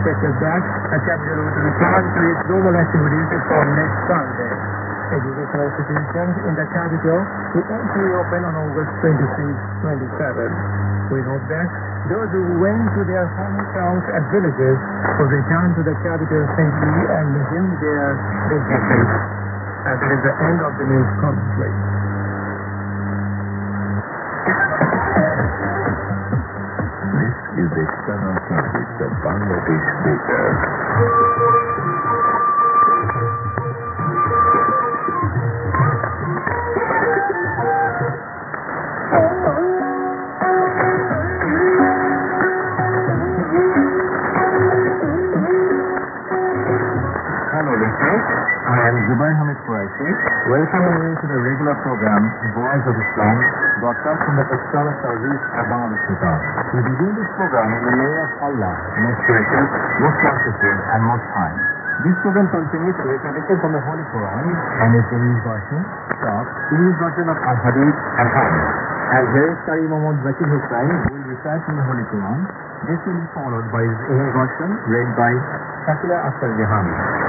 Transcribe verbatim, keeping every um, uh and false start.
expected that the capital would return to its normal activities from next Sunday. Educational institutions in the capital will also reopen on August twenty-sixth, twenty-seventh. We hope that those who went to their hometowns and villages will return to the capital safely and resume their businesses. And that is the end of the news commentary. This is the external service of Bangladesh Data. Hello listeners, I am Zubair Hamid Quraishi, welcoming you to the regular program Voice of Islam, broadcast from the External Service of Bangladesh Data. We begin this program in the name of Allah, most gracious, most merciful, and most high. This program continues with a tradition from the Holy Quran and its English version, Talk, English version of Al-Hadith and Hadith. As here is Qari Muhammad Zakir Hussain who will recite from the Holy Quran. This will be followed by his English version read by Shakila Akhtar Jahani.